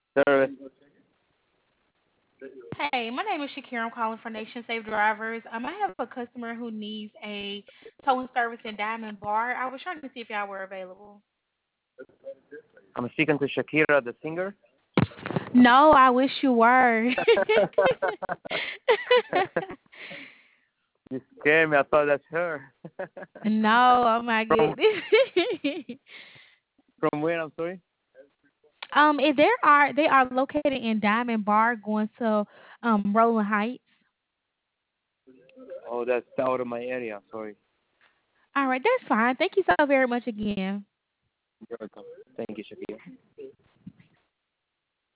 Service. Hey, my name is Shakira. I'm calling for Nation Safe Drivers. I have a customer who needs a towing service in Diamond Bar. I was trying to see if y'all were available. I'm speaking to Shakira, the singer. No, I wish you were. You scared me. I thought that's her. No, oh my from goodness. from where? I'm sorry. If they are located in Diamond Bar going to Roland Heights. Oh, that's out of my area. Sorry. All right, that's fine. Thank you so very much again. You're welcome. Thank you, Shakira.